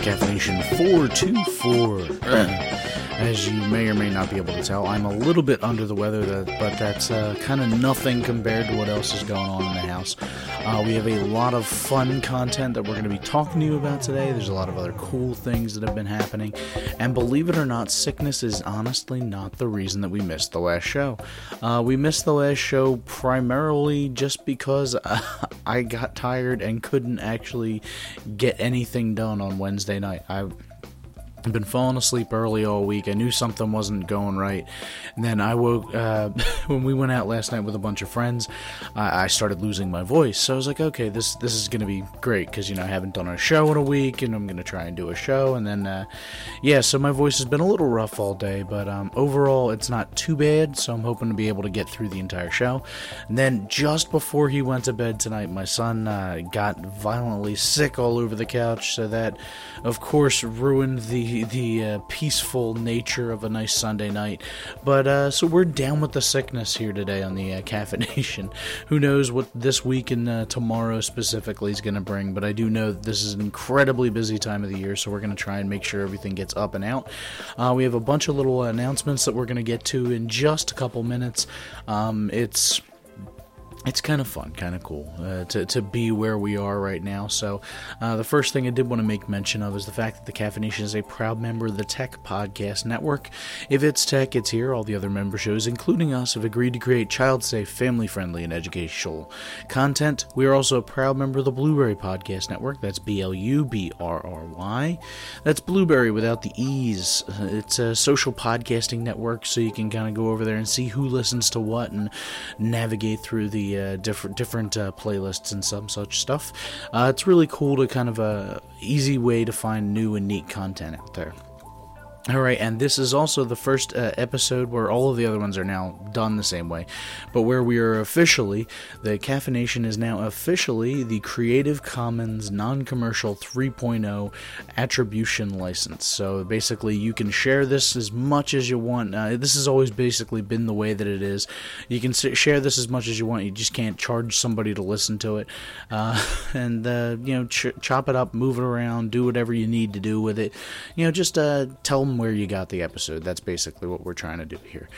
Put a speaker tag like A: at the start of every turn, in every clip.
A: Caffeination 424. As you may or may not be able to tell, I'm a little bit under the weather, but that's kind of nothing compared to what else is going on in the house. We have a lot of fun content that we're going to be talking to you about today. There's a lot of other cool things that have been happening. And believe it or not, sickness is honestly not the reason that we missed the last show. We missed the last show primarily just because I got tired and couldn't actually get anything done on Wednesday night. I've been falling asleep early all week. I knew something wasn't going right. And then I woke, when we went out last night with a bunch of friends, I started losing my voice. So I was like, okay, this is going to be great because, I haven't done a show in a week and I'm going to try and do a show. And then, so my voice has been a little rough all day, but overall it's not too bad. So I'm hoping to be able to get through the entire show. And then just before he went to bed tonight, my son got violently sick all over the couch. So that, of course, ruined the peaceful nature of a nice Sunday night. But so we're down with the sickness here today on the Caffeination. Who knows what this week and tomorrow specifically is going to bring, but I do know that this is an incredibly busy time of the year, so we're going to try and make sure everything gets up and out. We have a bunch of little announcements that we're going to get to in just a couple minutes. It's kind of fun, kind of cool to be where we are right now. So the first thing I did want to make mention of is the fact that the Caffeination is a proud member of the Tech Podcast Network. If it's tech, it's here. All the other member shows, including us, have agreed to create child-safe, family-friendly, and educational content. We are also a proud member of the Blueberry Podcast Network. That's BLUBRRY. That's Blueberry without the E's. It's a social podcasting network, so you can kind of go over there and see who listens to what and navigate through the different playlists and some such stuff. It's really cool to kind of a easy way to find new and neat content out there. Alright, and this is also the first episode where all of the other ones are now done the same way, but where we are officially, the Caffeination is now officially the Creative Commons Non-Commercial 3.0 Attribution License. So basically you can share this as much as you want. This has always basically been the way that it is. You can share this as much as you want, you just can't charge somebody to listen to it. And chop it up, move it around, do whatever you need to do with it. Just tell them where you got the episode. That's basically what we're trying to do here.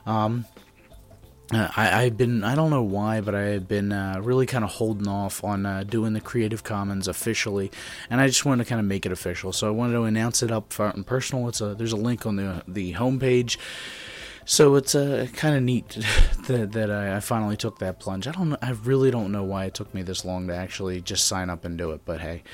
A: I've been, I don't know why, but I've been really kind of holding off on doing the Creative Commons officially, and I just wanted to kind of make it official. So I wanted to announce it up front and personal. There's a link on the homepage. So it's kind of neat that I finally took that plunge. I really don't know why it took me this long to actually just sign up and do it, but hey.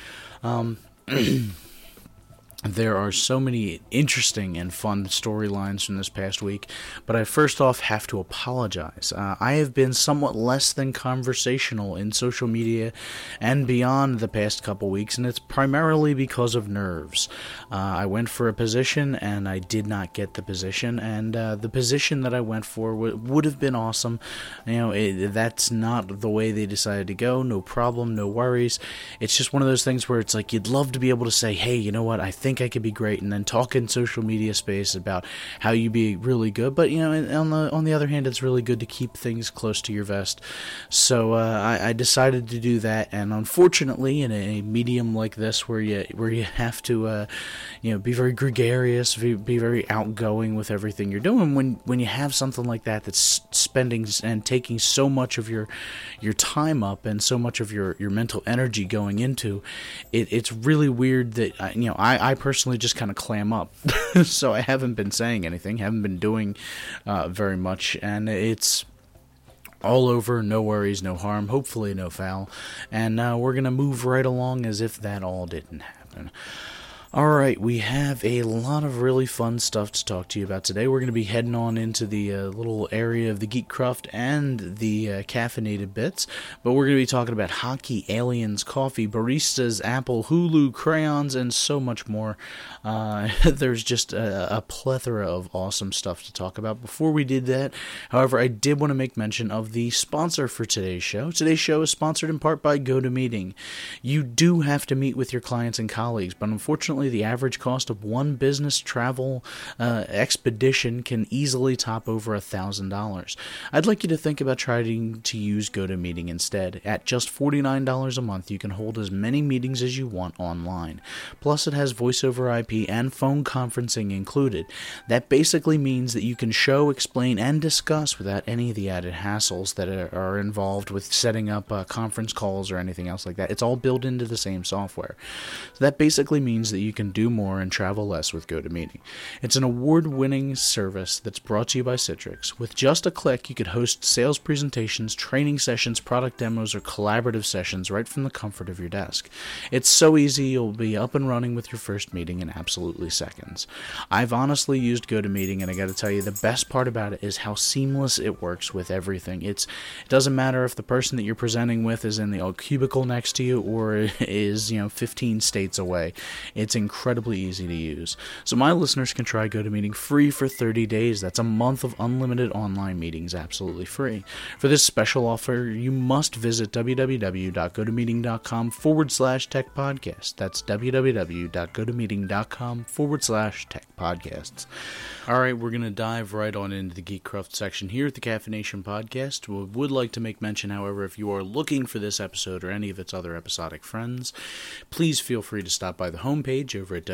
A: There are so many interesting and fun storylines from this past week, but I first off have to apologize. I have been somewhat less than conversational in social media and beyond the past couple weeks, and it's primarily because of nerves. I went for a position, and I did not get the position, and the position that I went for would have been awesome. That's not the way they decided to go. No problem, no worries. It's just one of those things where it's like you'd love to be able to say, hey, you know what, I think I could be great, and then talk in social media space about how you be really good, but on the other hand, it's really good to keep things close to your vest. So I decided to do that, and unfortunately in a medium like this where you have to be very gregarious, be very outgoing with everything you're doing, when you have something like that's spending and taking so much of your time up and so much of your mental energy going into it's really weird that I personally just kind of clam up. So I haven't been saying anything, haven't been doing very much, and it's all over, no worries, no harm, hopefully no foul, and we're going to move right along as if that all didn't happen. Alright, we have a lot of really fun stuff to talk to you about today. We're going to be heading on into the little area of the Geekcraft and the caffeinated bits, but we're going to be talking about hockey, aliens, coffee, baristas, Apple, Hulu, crayons, and so much more. There's just a plethora of awesome stuff to talk about. Before we did that, however, I did want to make mention of the sponsor for today's show. Today's show is sponsored in part by GoToMeeting. You do have to meet with your clients and colleagues, but unfortunately unfortunately, the average cost of one business travel expedition can easily top over $1,000. I'd like you to think about trying to use GoToMeeting instead. At just $49 a month, you can hold as many meetings as you want online. Plus, it has voice over IP and phone conferencing included. That basically means that you can show, explain, and discuss without any of the added hassles that are involved with setting up conference calls or anything else like that. It's all built into the same software. So that basically means that you can do more and travel less with GoToMeeting. It's an award-winning service that's brought to you by Citrix. With just a click, you could host sales presentations, training sessions, product demos, or collaborative sessions right from the comfort of your desk. It's so easy, you'll be up and running with your first meeting in absolutely seconds. I've honestly used GoToMeeting, and I gotta tell you, the best part about it is how seamless it works with everything. It doesn't matter if the person that you're presenting with is in the cubicle next to you or is 15 states away. It's incredibly easy to use. So my listeners can try GoToMeeting free for 30 days. That's a month of unlimited online meetings absolutely free. For this special offer, you must visit www.gotomeeting.com/techpodcast. That's www.gotomeeting.com/techpodcasts. Alright, we're going to dive right on into the Geekcraft section here at the Caffeination Podcast. We would like to make mention, however, if you are looking for this episode or any of its other episodic friends, please feel free to stop by the homepage over at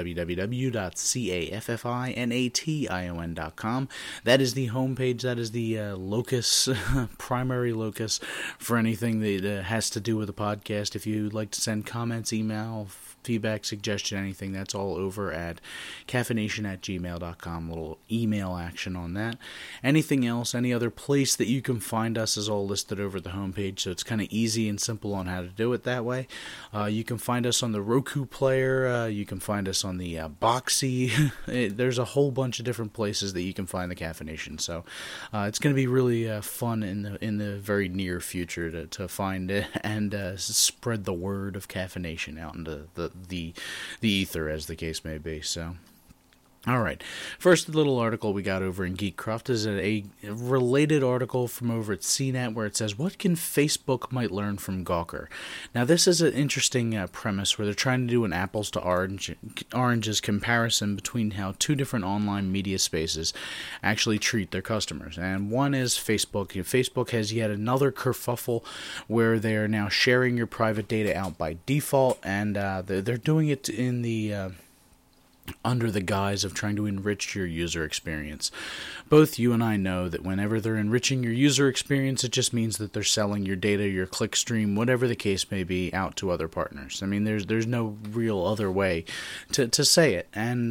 A: www.caffeination.com. That is the homepage, that is the locus, primary locus for anything that has to do with the podcast. If you'd like to send comments, email, feedback, suggestion, anything, that's all over at caffeination@gmail.com. Little email action on that. Anything else, any other place that you can find us is all listed over the homepage, so it's kind of easy and simple on how to do it that way. You can find us on the Roku player, you can find us on the Boxy. There's a whole bunch of different places that you can find the Caffeination, so it's going to be really fun in the very near future to find it and spread the word of Caffeination out into the ether, as the case may be. So alright, first little article we got over in Geekcraft is a related article from over at CNET where it says, what can Facebook might learn from Gawker? Now this is an interesting premise where they're trying to do an apples to oranges comparison between how two different online media spaces actually treat their customers. And one is Facebook. Facebook has yet another kerfuffle where they are now sharing your private data out by default, and they're doing it in the under the guise of trying to enrich your user experience. Both you and I know that whenever they're enriching your user experience, it just means that they're selling your data, your clickstream, whatever the case may be, out to other partners. I mean, there's no real other way to say it. And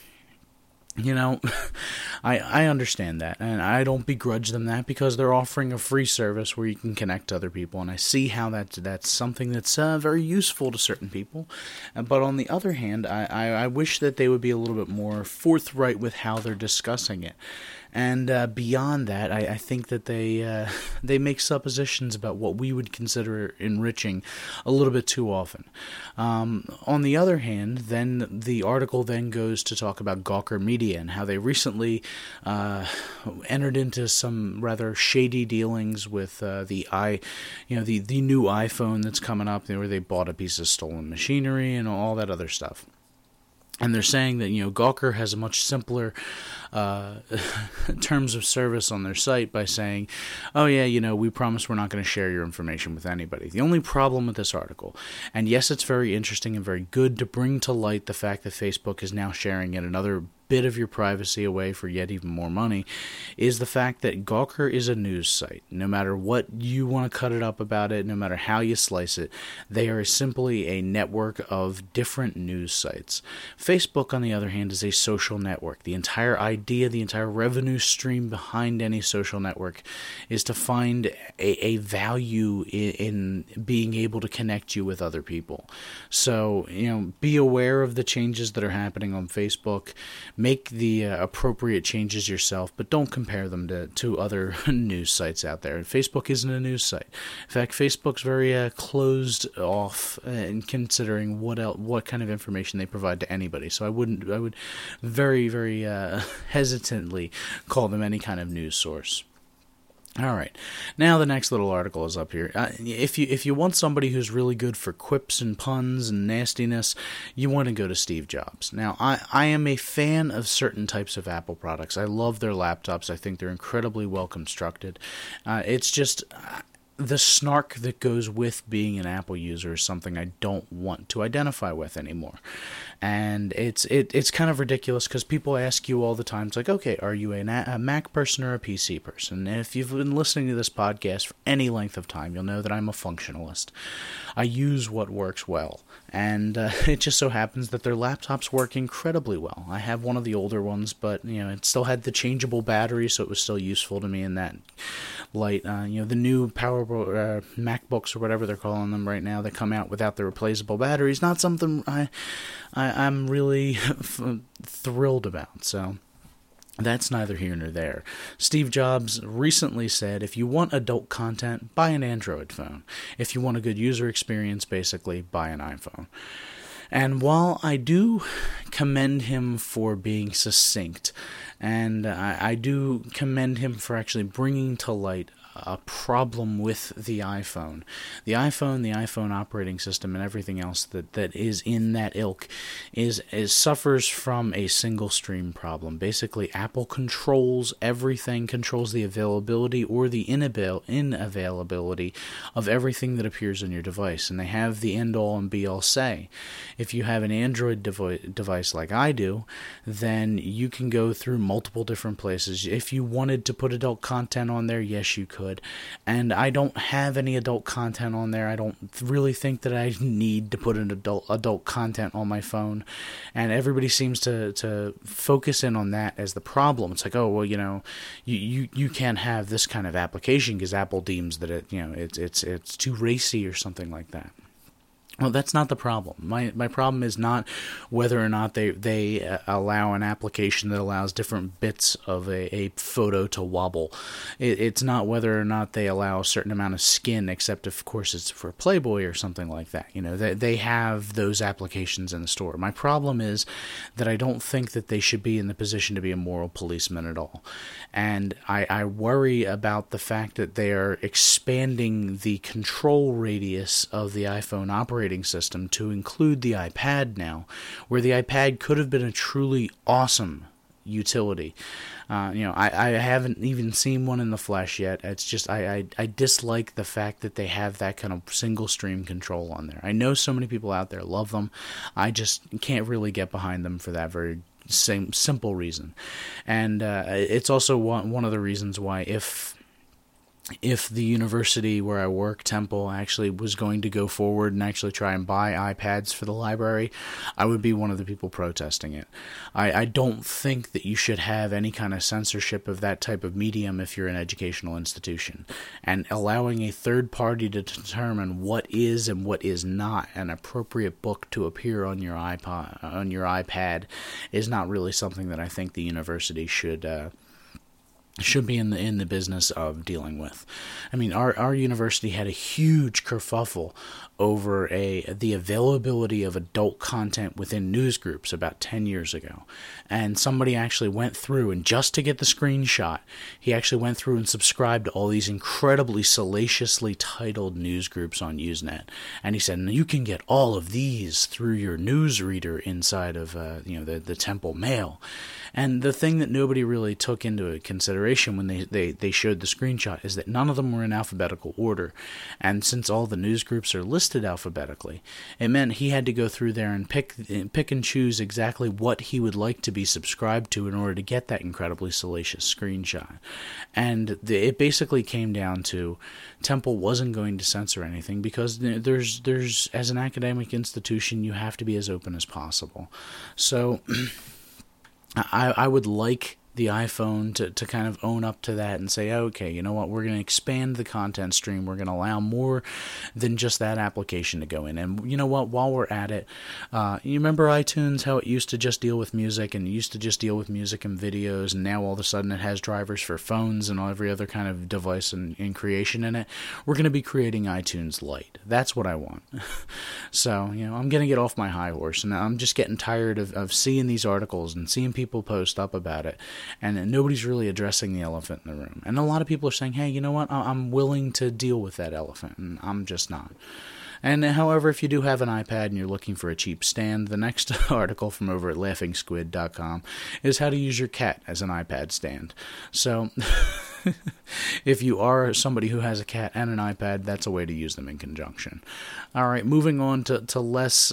A: I understand that, and I don't begrudge them that, because they're offering a free service where you can connect to other people, and I see how that's something that's very useful to certain people. But on the other hand, I wish that they would be a little bit more forthright with how they're discussing it. And beyond that, I think that they make suppositions about what we would consider enriching a little bit too often. On the other hand, then the article then goes to talk about Gawker Media and how they recently entered into some rather shady dealings with the new iPhone that's coming up, where they bought a piece of stolen machinery and all that other stuff. And they're saying that, Gawker has a much simpler terms of service on their site by saying, oh yeah, we promise we're not going to share your information with anybody. The only problem with this article, and yes, it's very interesting and very good to bring to light the fact that Facebook is now sharing yet another bit of your privacy away for yet even more money, is the fact that Gawker is a news site. No matter what you want to cut it up about it, no matter how you slice it, they are simply a network of different news sites. Facebook, on the other hand, is a social network. The entire idea, the entire revenue stream behind any social network is to find a value in being able to connect you with other people. So, be aware of the changes that are happening on Facebook. Make the appropriate changes yourself, but don't compare them to other news sites out there. Facebook isn't a news site. In fact, Facebook's very closed off in considering what kind of information they provide to anybody. So I would very, very hesitantly call them any kind of news source. All right. Now the next little article is up here. If you want somebody who's really good for quips and puns and nastiness, you want to go to Steve Jobs. Now, I am a fan of certain types of Apple products. I love their laptops. I think they're incredibly well constructed. It's just the snark that goes with being an Apple user is something I don't want to identify with anymore. And it's kind of ridiculous because people ask you all the time, it's like, okay, are you a Mac person or a PC person? And if you've been listening to this podcast for any length of time, you'll know that I'm a functionalist. I use what works well. And it just so happens that their laptops work incredibly well. I have one of the older ones, but it still had the changeable battery, so it was still useful to me in that light. The new MacBooks or whatever they're calling them right now that come out without the replaceable batteries, not something I'm really thrilled about. So that's neither here nor there. Steve Jobs recently said, if you want adult content, buy an Android phone. If you want a good user experience, basically, buy an iPhone. And while I do commend him for being succinct, and I do commend him for actually bringing to light a problem with the iPhone, the iPhone operating system, and everything else that is in that ilk is suffers from a single stream problem. Basically, Apple controls everything, controls the availability or the inavailability of everything that appears on your device, and they have the end-all and be-all say. If you have an Android device like I do, then you can go through multiple different places. If you wanted to put adult content on there, yes, you could. And I don't have any adult content on there. I don't really think that I need to put an adult content on my phone. And everybody seems to focus in on that as the problem. It's like, oh, well, you can't have this kind of application because Apple deems that it's too racy or something like that. Well, that's not the problem. My problem is not whether or not they allow an application that allows different bits of a photo to wobble. It's not whether or not they allow a certain amount of skin, except of course it's for Playboy or something like that. They have those applications in the store. My problem is that I don't think that they should be in the position to be a moral policeman at all. And I worry about the fact that they are expanding the control radius of the iPhone operating system to include the iPad now, where the iPad could have been a truly awesome utility. I haven't even seen one in the flesh yet. It's just I dislike the fact that they have that kind of single stream control on there. I know so many people out there love them. I just can't really get behind them for that very same simple reason. And it's also one of the reasons why if the university where I work, Temple, actually was going to go forward and actually try and buy iPads for the library, I would be one of the people protesting it. I don't think that you should have any kind of censorship of that type of medium if you're an educational institution. And allowing a third party to determine what is and what is not an appropriate book to appear on your iPad is not really something that I think the university should be in the business of dealing with. I mean, our university had a huge kerfuffle over the availability of adult content within news groups about 10 years ago. And somebody actually went through, and just to get the screenshot, he actually went through and subscribed to all these incredibly salaciously titled news groups on Usenet. And he said, you can get all of these through your news reader inside of the Temple Mail. And the thing that nobody really took into consideration when they showed the screenshot is that none of them were in alphabetical order. And since all the news groups are listed alphabetically, it meant he had to go through there and pick and choose exactly what he would like to be subscribed to in order to get that incredibly salacious screenshot. And it basically came down to Temple wasn't going to censor anything because there's as an academic institution, you have to be as open as possible. So I would like the iPhone to kind of own up to that and say, okay, you know what, we're going to expand the content stream. We're going to allow more than just that application to go in. And you know what, while we're at it, you remember iTunes, how it used to just deal with music and used to just deal with music and videos, and now all of a sudden it has drivers for phones and every other kind of device and creation in it? We're going to be creating iTunes Lite. That's what I want. So, I'm going to get off my high horse, and I'm just getting tired of seeing these articles and seeing people post up about it. and nobody's really addressing the elephant in the room. And a lot of people are saying, hey, you know what, I'm willing to deal with that elephant, and I'm just not. And however, if you do have an iPad and you're looking for a cheap stand, the next article from over at laughingsquid.com is how to use your cat as an iPad stand. So if you are somebody who has a cat and an iPad, that's a way to use them in conjunction. All right, moving on to less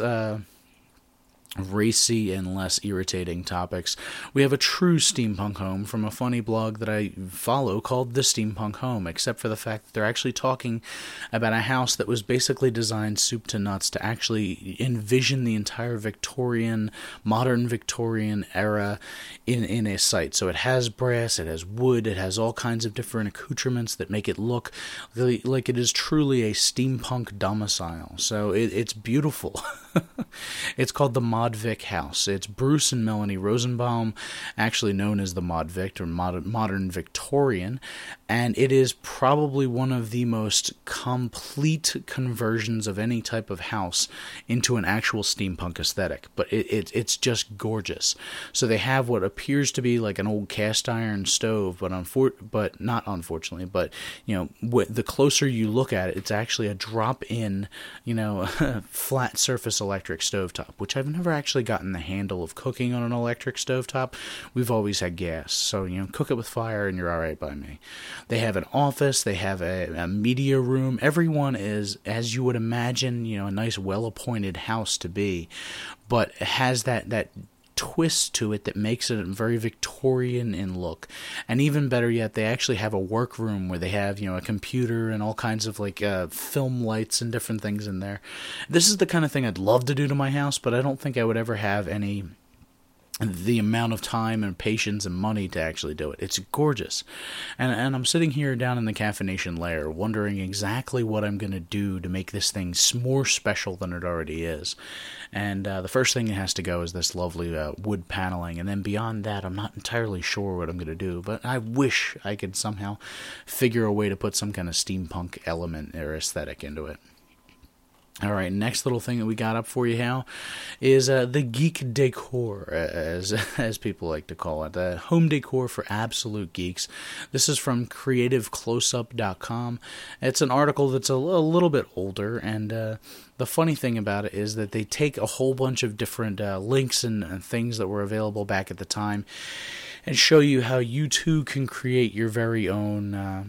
A: racy and less irritating topics. We have a true steampunk home from a funny blog that I follow called The Steampunk Home, except for the fact that they're actually talking about a house that was basically designed soup to nuts to actually envision the entire modern Victorian era in a site. So it has brass, it has wood, it has all kinds of different accoutrements that make it look like it is truly a steampunk domicile. So it's beautiful. It's called the Modvic House. It's Bruce and Melanie Rosenbaum, actually known as the Modvic, or Modern Victorian, and it is probably one of the most complete conversions of any type of house into an actual steampunk aesthetic. But it's just gorgeous. So they have what appears to be like an old cast iron stove, but not unfortunately. But the closer you look at it, it's actually a drop-in, flat surface electric stovetop, which I've never actually gotten the handle of cooking on an electric stovetop. We've always had gas, so cook it with fire and you're alright by me. They have an office, they have a media room. Everyone is, as you would imagine, a nice well-appointed house to be, but it has that twist to it that makes it very Victorian in look. And even better yet, they actually have a workroom where they have a computer and all kinds of film lights and different things in there. This is the kind of thing I'd love to do to my house, but I don't think I would ever have the amount of time and patience and money to actually do it. It's gorgeous. And I'm sitting here down in the caffeination lair wondering exactly what I'm going to do to make this thing more special than it already is. And the first thing that has to go is this lovely wood paneling. And then beyond that, I'm not entirely sure what I'm going to do. But I wish I could somehow figure a way to put some kind of steampunk element or aesthetic into it. All right, next little thing that we got up for you, Hal, is the geek decor, as people like to call it. Home decor for absolute geeks. This is from creativecloseup.com. It's an article that's a little bit older, and the funny thing about it is that they take a whole bunch of different links and things that were available back at the time and show you how you too can create your very own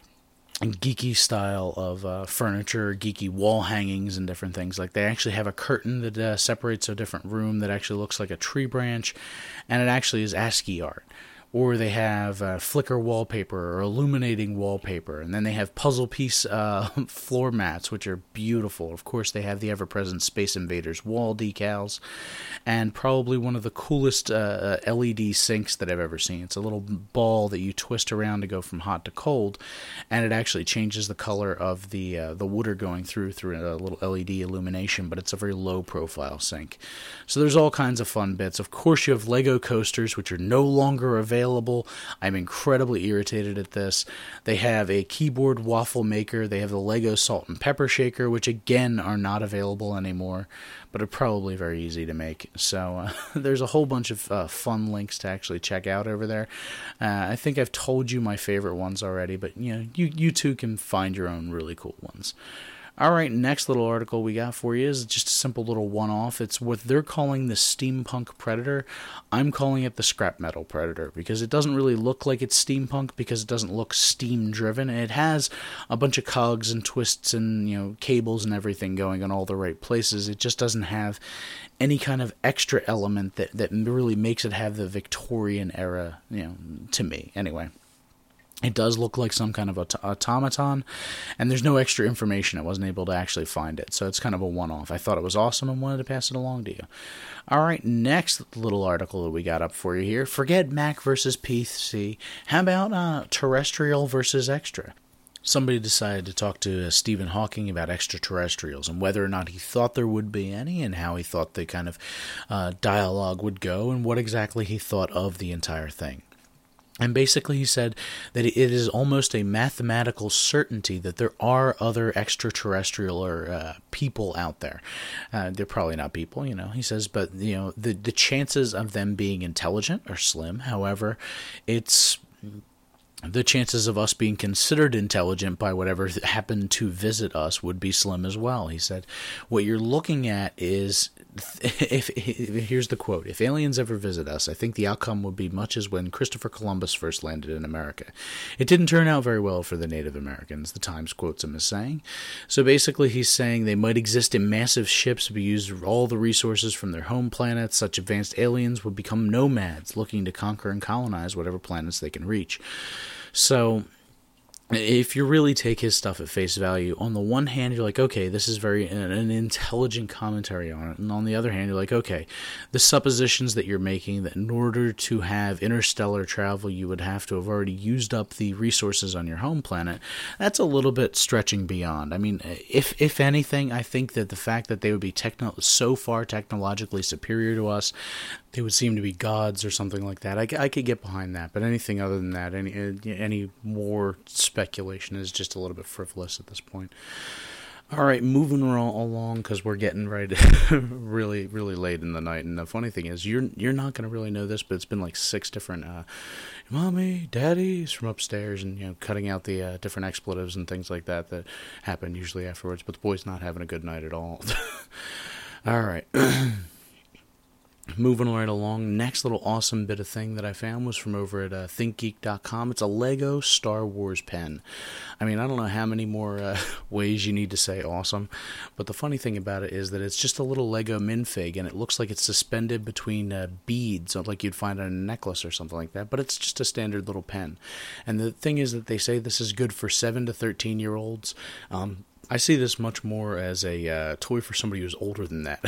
A: geeky style of furniture, geeky wall hangings and different things. Like they actually have a curtain that separates a different room that actually looks like a tree branch, and it actually is ASCII art. Or they have Flickr wallpaper or illuminating wallpaper. And then they have puzzle piece floor mats, which are beautiful. Of course, they have the ever-present Space Invaders wall decals. And probably one of the coolest LED sinks that I've ever seen. It's a little ball that you twist around to go from hot to cold. And it actually changes the color of the water going through a little LED illumination. But it's a very low-profile sink. So there's all kinds of fun bits. Of course, you have Lego coasters, which are no longer available. I'm incredibly irritated at this. They have a keyboard waffle maker. They have the Lego salt and pepper shaker, which again are not available anymore, but are probably very easy to make. So there's a whole bunch of fun links to actually check out over there. I think I've told you my favorite ones already, but you too can find your own really cool ones. All right, next little article we got for you is just a simple little one-off. It's what they're calling the steampunk predator. I'm calling it the scrap metal predator because it doesn't really look like it's steampunk because it doesn't look steam-driven. And it has a bunch of cogs and twists and cables and everything going in all the right places. It just doesn't have any kind of extra element that really makes it have the Victorian era, to me. Anyway. It does look like some kind of automaton, and there's no extra information. I wasn't able to actually find it, so it's kind of a one-off. I thought it was awesome and wanted to pass it along to you. All right, next little article that we got up for you here. Forget Mac versus PC. How about terrestrial versus extra? Somebody decided to talk to Stephen Hawking about extraterrestrials and whether or not he thought there would be any and how he thought the kind of dialogue would go and what exactly he thought of the entire thing. And basically he said that it is almost a mathematical certainty that there are other extraterrestrial or people out there. They're probably not people, he says, but, the chances of them being intelligent are slim. However, it's the chances of us being considered intelligent by whatever happened to visit us would be slim as well. He said, what you're looking at is, here's the quote, if aliens ever visit us, I think the outcome would be much as when Christopher Columbus first landed in America. It didn't turn out very well for the Native Americans, the Times quotes him as saying. So basically he's saying they might exist in massive ships, but use all the resources from their home planets. Such advanced aliens would become nomads, looking to conquer and colonize whatever planets they can reach. So if you really take his stuff at face value, on the one hand, you're like, okay, this is very an intelligent commentary on it. And on the other hand, you're like, okay, the suppositions that you're making that in order to have interstellar travel, you would have to have already used up the resources on your home planet, that's a little bit stretching beyond. I mean, if anything, I think that the fact that they would be so far technologically superior to us, they would seem to be gods or something like that. I could get behind that, but anything other than that, any more speculation is just a little bit frivolous at this point. All right, moving along because we're getting really, really late in the night. And the funny thing is, you're not going to really know this, but it's been like 6 different mommy, daddies from upstairs, and cutting out the different expletives and things like that happen usually afterwards. But the boy's not having a good night at all. All right. Moving right along, next little awesome bit of thing that I found was from over at ThinkGeek.com. It's a Lego Star Wars pen. I mean, I don't know how many more ways you need to say awesome, but the funny thing about it is that it's just a little Lego minifig, and it looks like it's suspended between beads, like you'd find on a necklace or something like that, but it's just a standard little pen. And the thing is that they say this is good for 7 to 13-year-olds. I see this much more as a toy for somebody who's older than that.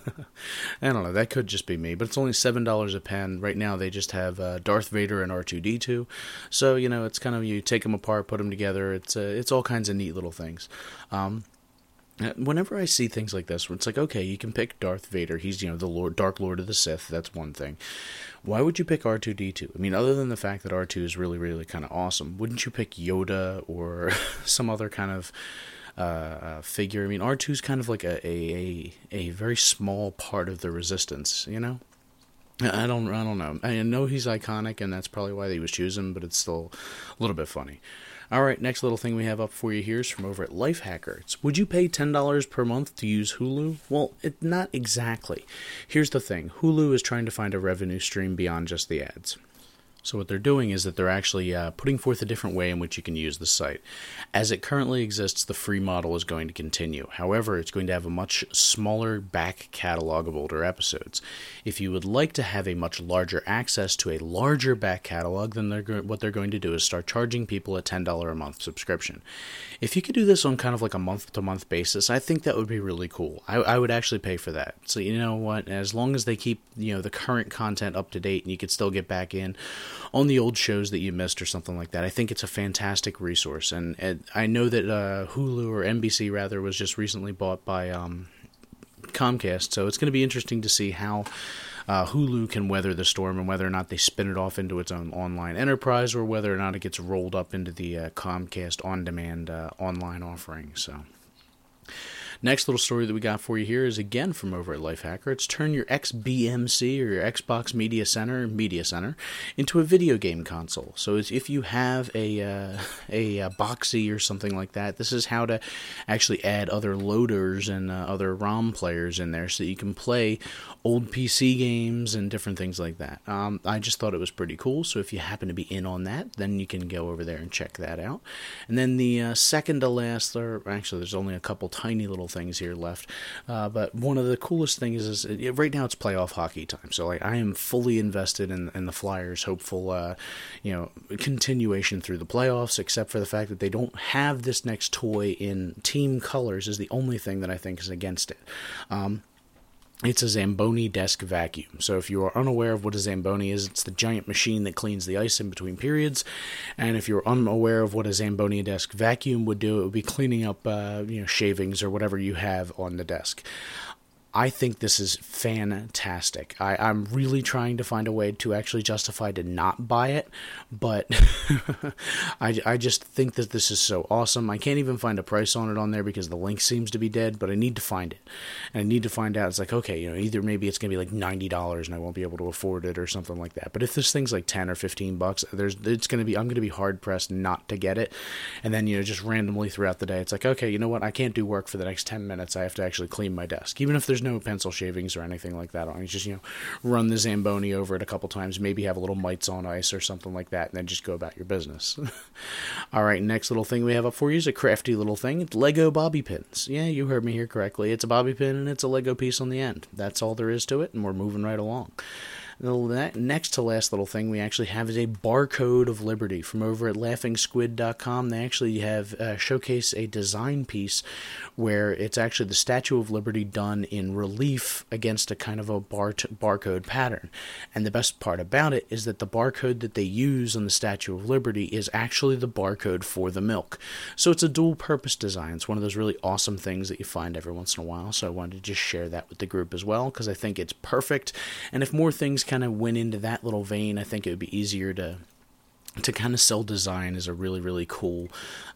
A: I don't know, that could just be me, but it's only $7 a pen. Right now they just have Darth Vader and R2-D2, so, it's kind of, you take them apart, put them together, it's all kinds of neat little things. Whenever I see things like this, where it's like, okay, you can pick Darth Vader, he's, the Dark Lord of the Sith, that's one thing. Why would you pick R2-D2? I mean, other than the fact that R2 is really, really kind of awesome, wouldn't you pick Yoda or some other kind of figure? I mean, R2 is kind of like a very small part of the Resistance, I don't know. I know he's iconic, and that's probably why they was choosing, but it's still a little bit funny. All right, next little thing we have up for you here is from over at Lifehacker. Would you pay $10 per month to use Hulu? Well, not exactly. Here's the thing. Hulu is trying to find a revenue stream beyond just the ads. So what they're doing is that they're actually putting forth a different way in which you can use the site. As it currently exists, the free model is going to continue. However, it's going to have a much smaller back catalog of older episodes. If you would like to have a much larger access to a larger back catalog, then what they're going to do is start charging people a $10 a month subscription. If you could do this on kind of like a month-to-month basis, I think that would be really cool. I would actually pay for that. So you know what? As long as they keep the current content up to date and you could still get back in on the old shows that you missed or something like that, I think it's a fantastic resource. And I know that Hulu, or NBC rather, was just recently bought by Comcast, so it's going to be interesting to see how Hulu can weather the storm and whether or not they spin it off into its own online enterprise or whether or not it gets rolled up into the Comcast on-demand online offering. So next little story that we got for you here is again from over at Lifehacker. It's turn your XBMC, or your Xbox Media Center into a video game console. So if you have a Boxy or something like that, this is how to actually add other loaders and other ROM players in there so that you can play old PC games and different things like that. I just thought it was pretty cool, so if you happen to be in on that, then you can go over there and check that out. And then the second to last, or actually there's only a couple tiny little things here left, but one of the coolest things is right now it's playoff hockey time, so I am fully invested in the Flyers' hopeful continuation through the playoffs, except for the fact that they don't have this next toy in team colors is the only thing that I think is against it. It's a Zamboni desk vacuum. So if you are unaware of what a Zamboni is, it's the giant machine that cleans the ice in between periods. And if you're unaware of what a Zamboni desk vacuum would do, it would be cleaning up shavings or whatever you have on the desk. I think this is fantastic. I'm really trying to find a way to actually justify to not buy it, but I just think that this is so awesome. I can't even find a price on it on there because the link seems to be dead, but I need to find it. And I need to find out, it's like, okay, either maybe it's going to be like $90 and I won't be able to afford it or something like that. But if this thing's like 10 or 15 bucks, I'm going to be hard pressed not to get it. And then, just randomly throughout the day, it's like, okay, you know what? I can't do work for the next 10 minutes. I have to actually clean my desk. Even if there's no pencil shavings or anything like that on it, just, run the Zamboni over it a couple times, maybe have a little mites on ice or something like that, and then just go about your business. All right, next little thing we have up for you is a crafty little thing. It's Lego bobby pins. Yeah, you heard me here correctly. It's a bobby pin and it's a Lego piece on the end. That's all there is to it, and we're moving right along. The next to last little thing we actually have is a Barcode of Liberty from over at LaughingSquid.com. They actually have showcase a design piece where it's actually the Statue of Liberty done in relief against a kind of a barcode pattern. And the best part about it is that the barcode that they use on the Statue of Liberty is actually the barcode for the milk. So it's a dual-purpose design. It's one of those really awesome things that you find every once in a while. So I wanted to just share that with the group as well because I think it's perfect. And if more things kind of went into that little vein, I think it would be easier to kind of sell design as a really, really cool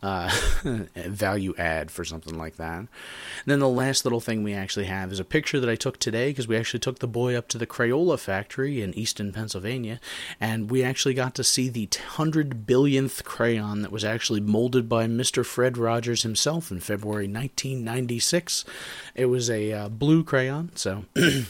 A: value add for something like that. And then the last little thing we actually have is a picture that I took today because we actually took the boy up to the Crayola factory in Easton, Pennsylvania, and we actually got to see the 100 billionth crayon that was actually molded by Mr. Fred Rogers himself in February 1996. It was a blue crayon, so...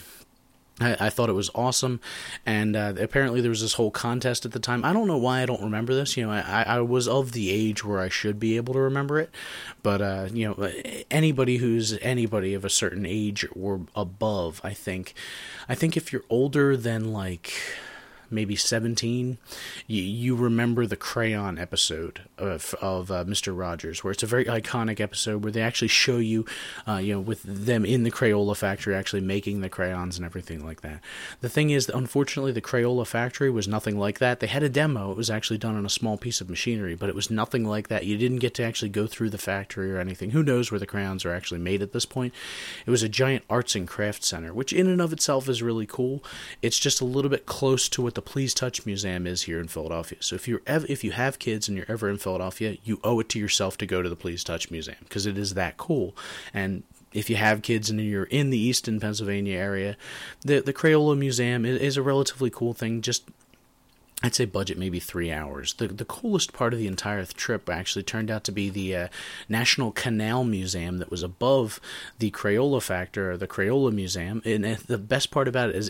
A: I thought it was awesome, and apparently there was this whole contest at the time. I don't know why I don't remember this. I was of the age where I should be able to remember it, but anybody who's anybody of a certain age or above, I think if you're older than like maybe 17, you remember the Crayon episode of Mr. Rogers, where it's a very iconic episode where they actually show you, with them in the Crayola factory actually making the crayons and everything like that. The thing is that unfortunately the Crayola factory was nothing like that. They had a demo. It was actually done on a small piece of machinery, but it was nothing like that. You didn't get to actually go through the factory or anything. Who knows where the crayons are actually made at this point. It was a giant arts and crafts center, which in and of itself is really cool. It's just a little bit close to what the Please Touch Museum is here in Philadelphia. So if you have kids and you're ever in Philadelphia, you owe it to yourself to go to the Please Touch Museum because it is that cool. And if you have kids and you're in the Easton, Pennsylvania area, the Crayola Museum is a relatively cool thing. Just I'd say budget maybe 3 hours. The coolest part of the entire trip actually turned out to be the National Canal Museum that was above the Crayola Factory or the Crayola Museum. And the best part about it is,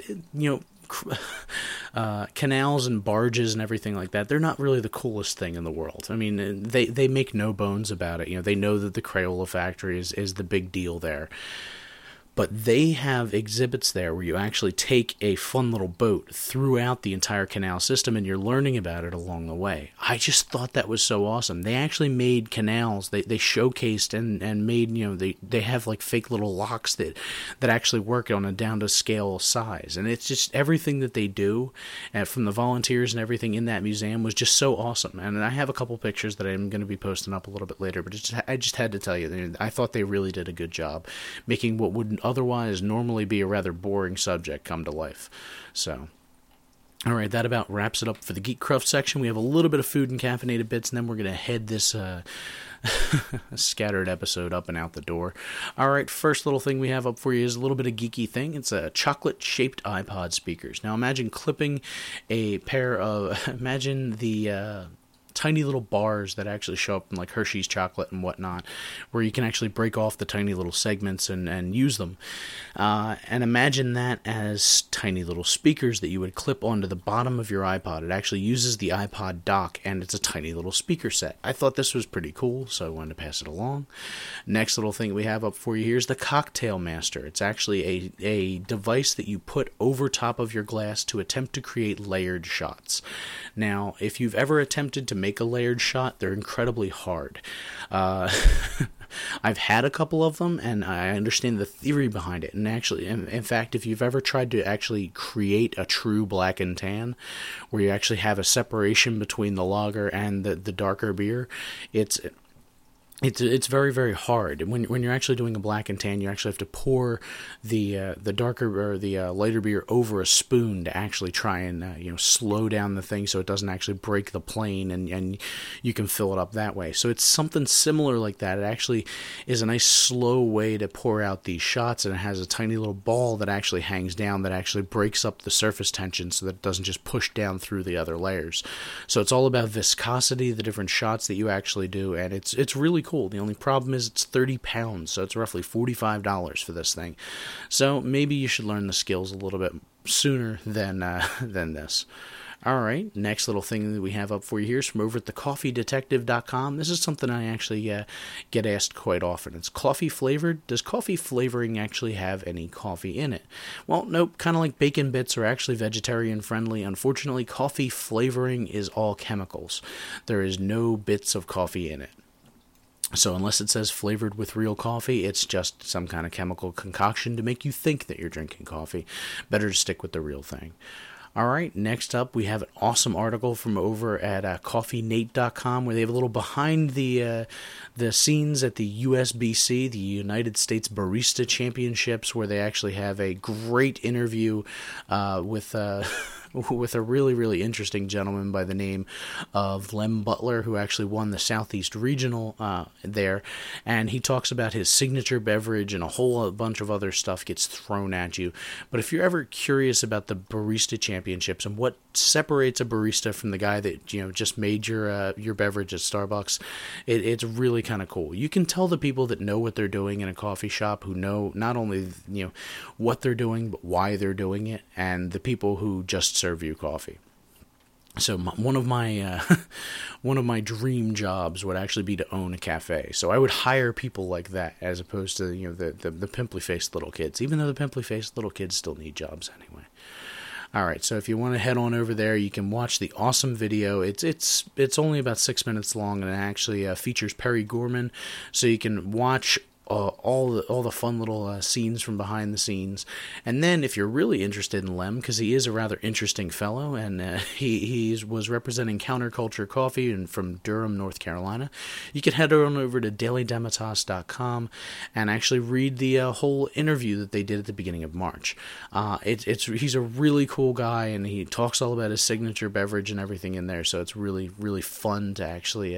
A: canals and barges and everything like that, they're not really the coolest thing in the world. I mean, they make no bones about it. They know that the Crayola factory is the big deal there. But they have exhibits there where you actually take a fun little boat throughout the entire canal system and you're learning about it along the way. I just thought that was so awesome. They actually made canals. They showcased and made, they have like fake little locks that actually work on a down to scale size. And it's just everything that they do from the volunteers and everything in that museum was just so awesome. And I have a couple pictures that I'm going to be posting up a little bit later, but I just had to tell you, I thought they really did a good job making what would otherwise normally be a rather boring subject come to life. So, all right, that about wraps it up for the Geek Cruft section. We have a little bit of food and caffeinated bits, and then we're going to head this scattered episode up and out the door. All right, first little thing we have up for you is a little bit of geeky thing. It's a chocolate-shaped iPod speakers. Now, imagine clipping a pair of, imagine the tiny little bars that actually show up in like Hershey's chocolate and whatnot, where you can actually break off the tiny little segments and use them. And imagine that as tiny little speakers that you would clip onto the bottom of your iPod. It actually uses the iPod dock, and it's a tiny little speaker set. I thought this was pretty cool, so I wanted to pass it along. Next little thing we have up for you here is the Cocktail Master. It's actually a device that you put over top of your glass to attempt to create layered shots. Now, if you've ever attempted to make a layered shot, they're incredibly hard. I've had a couple of them, and I understand the theory behind it. And actually, in fact, if you've ever tried to actually create a true black and tan, where you actually have a separation between the lager and the darker beer, It's very, very hard. And when you're actually doing a black and tan, you actually have to pour the darker or the lighter beer over a spoon to actually try and slow down the thing so it doesn't actually break the plane, and you can fill it up that way. So it's something similar like that. It actually is a nice slow way to pour out these shots, and it has a tiny little ball that actually hangs down that actually breaks up the surface tension so that it doesn't just push down through the other layers. So it's all about viscosity, the different shots that you actually do, and it's really cool. The only problem is it's 30 pounds, so it's roughly $45 for this thing. So maybe you should learn the skills a little bit sooner than this. All right, next little thing that we have up for you here is from over at thecoffeedetective.com. This is something I actually get asked quite often. It's coffee flavored. Does coffee flavoring actually have any coffee in it? Well, nope, kind of like bacon bits are actually vegetarian friendly. Unfortunately, coffee flavoring is all chemicals. There is no bits of coffee in it. So unless it says flavored with real coffee, it's just some kind of chemical concoction to make you think that you're drinking coffee. Better to stick with the real thing. All right, next up, we have an awesome article from over at CoffeeNate.com where they have a little behind the scenes at the USBC, the United States Barista Championships, where they actually have a great interview with a really, really interesting gentleman by the name of Lem Butler, who actually won the Southeast Regional there, and he talks about his signature beverage and a whole bunch of other stuff gets thrown at you. But if you're ever curious about the Barista Championships and what separates a barista from the guy that just made your beverage at Starbucks, it's really kind of cool. You can tell the people that know what they're doing in a coffee shop, who know not only what they're doing but why they're doing it, and the people who just serve you coffee. So one of my dream jobs would actually be to own a cafe. So I would hire people like that as opposed to the pimply faced little kids. Even though the pimply faced little kids still need jobs anyway. All right, so if you want to head on over there, you can watch the awesome video. It's only about 6 minutes long, and it actually features Perry Gorman, so you can watch all the fun little scenes from behind the scenes. And then if you're really interested in Lem, because he is a rather interesting fellow, and he was representing Counterculture Coffee and from Durham, North Carolina, you can head on over to dailydemitasse.com and actually read the whole interview that they did at the beginning of March. He's a really cool guy, and he talks all about his signature beverage and everything in there, so it's really, really fun to actually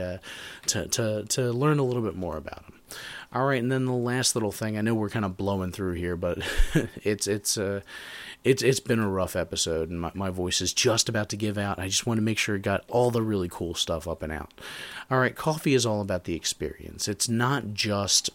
A: to learn a little bit more about him. All right, and then the last little thing. I know we're kind of blowing through here, but it's been a rough episode, and my voice is just about to give out. I just want to make sure it got all the really cool stuff up and out. All right, coffee is all about the experience. It's not just...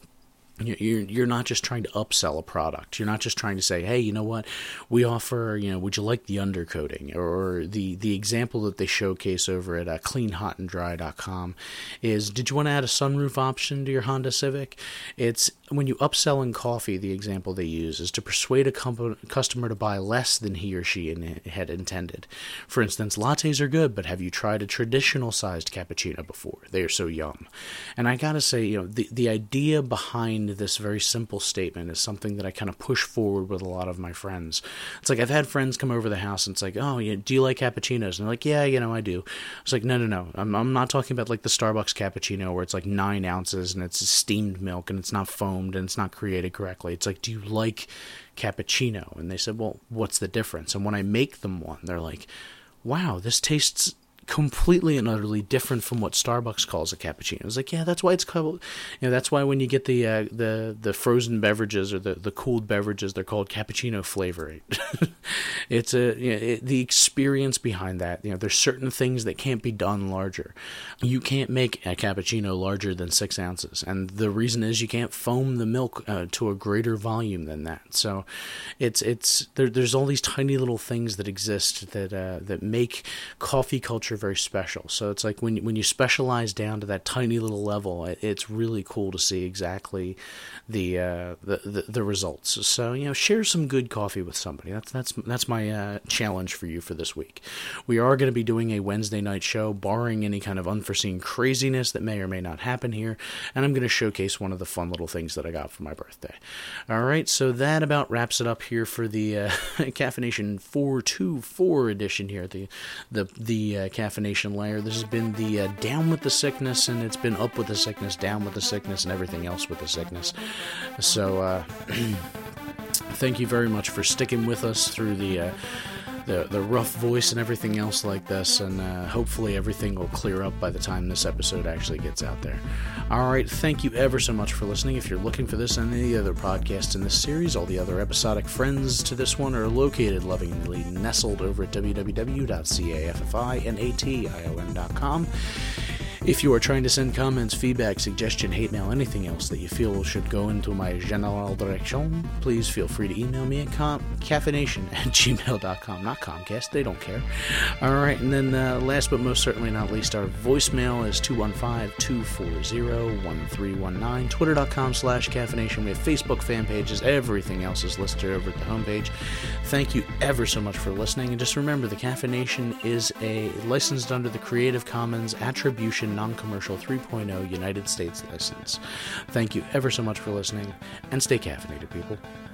A: You're not just trying to upsell a product. You're not just trying to say, hey, you know what, we offer, would you like the undercoating? Or the example that they showcase over at cleanhotanddry.com is, did you want to add a sunroof option to your Honda Civic? It's when you upsell in coffee, the example they use is to persuade a customer to buy less than he or she had intended. For instance, lattes are good, but have you tried a traditional sized cappuccino before? They are so yum. And I gotta say, the idea behind this very simple statement is something that I kind of push forward with a lot of my friends. It's like I've had friends come over the house and it's like, oh, do you like cappuccinos? And they're like, yeah, I do. It's like, no. I'm not talking about like the Starbucks cappuccino where it's like 9 ounces and it's steamed milk and it's not foamed and it's not created correctly. It's like, do you like cappuccino? And they said, well, what's the difference? And when I make them one, they're like, wow, this tastes completely and utterly different from what Starbucks calls a cappuccino. It's like, yeah, that's why it's called, that's why when you get the frozen beverages or the cooled beverages, they're called cappuccino flavoring. It's the experience behind that. There's certain things that can't be done larger. You can't make a cappuccino larger than 6 ounces, and the reason is you can't foam the milk to a greater volume than that. So there's all these tiny little things that exist that make coffee culture very special. So it's like when you specialize down to that tiny little level, it's really cool to see exactly the results. So share some good coffee with somebody. That's my challenge for you for this week. We are going to be doing a Wednesday night show, barring any kind of unforeseen craziness that may or may not happen here, and I'm going to showcase one of the fun little things that I got for my birthday. All right, so that about wraps it up here for the Caffeination 424 edition here, the caffeination layer. This has been the down with the sickness, and it's been up with the sickness, down with the sickness, and everything else with the sickness. So, thank you very much for sticking with us through the rough voice and everything else like this, and hopefully everything will clear up by the time this episode actually gets out there. Alright, thank you ever so much for listening. If you're looking for this and any other podcasts in this series, all the other episodic friends to this one are located lovingly nestled over at www.caffination.com. If you are trying to send comments, feedback, suggestion, hate mail, anything else that you feel should go into my general direction, please feel free to email me at caffeination@gmail.com. Not Comcast, they don't care. Alright, and then last but most certainly not least, our voicemail is 215-240-1319, twitter.com/caffeination. We have Facebook fan pages, everything else is listed over at the homepage. Thank you ever so much for listening, and just remember, the Caffeination is licensed under the Creative Commons Attribution Non-Commercial 3.0 United States license. Thank you ever so much for listening, and stay caffeinated, people.